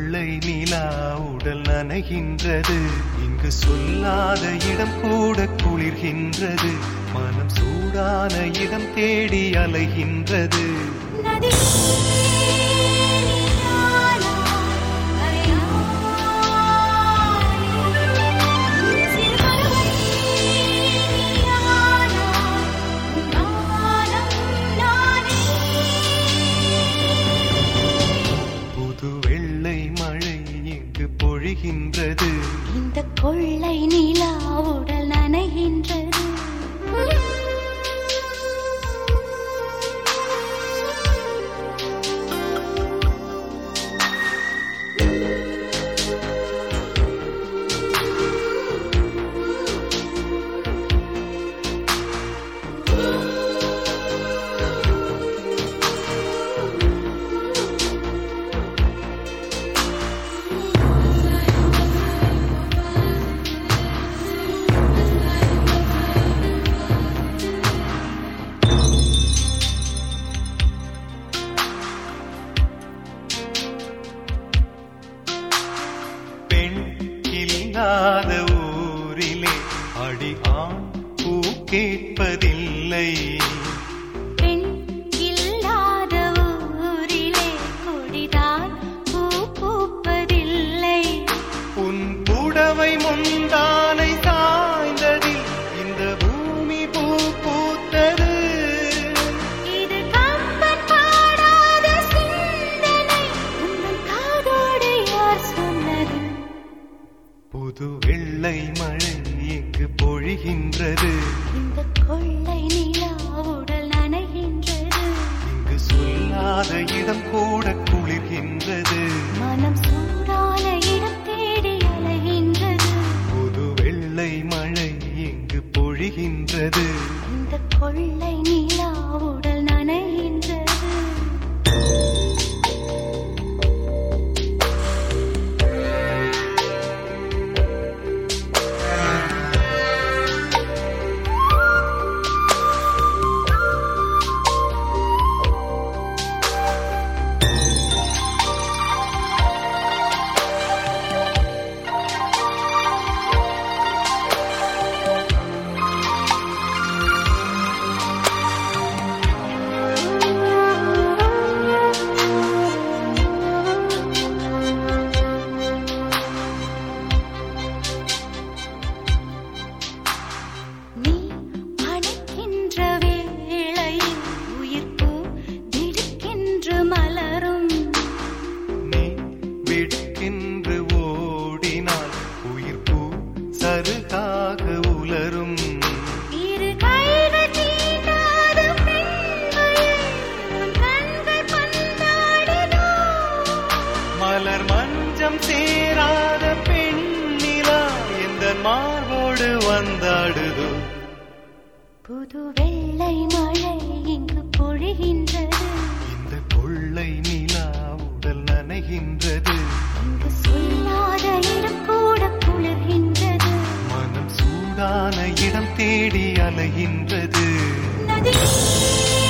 கொள்ளை நிலா உடல் நனைகின்றது. இங்கு சொல்லாத இடம் கூட குளிர்கின்றது. மனம் சூடான இடம் தேடி அலைகின்றது. பொழிகின்றது. இந்த கொள்ளை நிலா உடல் நனைகின்றது. இல்லாத ஊரிலே அடி ஆண் பூ கேட்பதில்லை. பெண் இல்லாத ஊரிலே கொடிதான் பூ பூப்பதில்லை. உன் புடவை முந்தானை சாய்ந்ததில் இந்த பூமி பூ பூத்தது. இது கம்பன் பாடாத சிந்தனை, உன் காதோடு யார் சொன்னது? புது வெள்ளை மழை இங்கு பொழிகின்றது. இந்த கொள்ளை நிலா உடல் நனைகின்றது. இங்கு சொல்லாத இடம் கூட குளிர்கின்றது. மனம் சூடான இடம் தேடி அலைகின்றது. புது வெள்ளை மழை இங்கு பொழிகின்றது. இந்த கொள்ளை நிலா உடல் நனைகின்றது. சருகாக உலரும். இரு கைகள் தீண்டாத பெண்மையை கண்கள் பந்தாடுதோ. மலர் மஞ்சம் சேராத பெண்ணிலா எந்த மார்போடு வந்தாடுதோ. புது வெள்ளை மழை இங்கு பொழிகின்றது. இந்த கொள்ளை நிலா உடல் நனைகின்றது. இங்கு சொல்லாத இடம் கூட குளிர்கின்றது. மனம் சூடான இடம் தேடி அலைகின்றது. நதி